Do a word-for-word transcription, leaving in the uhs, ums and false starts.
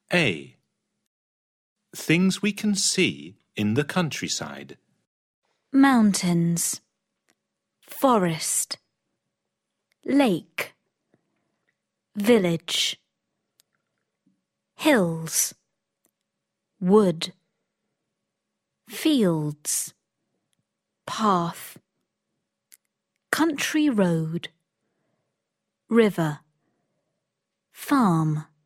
A. Things we can see in the countryside. Mountains, forest, lake, village, hills, wood, fields, path, country road, river, farm.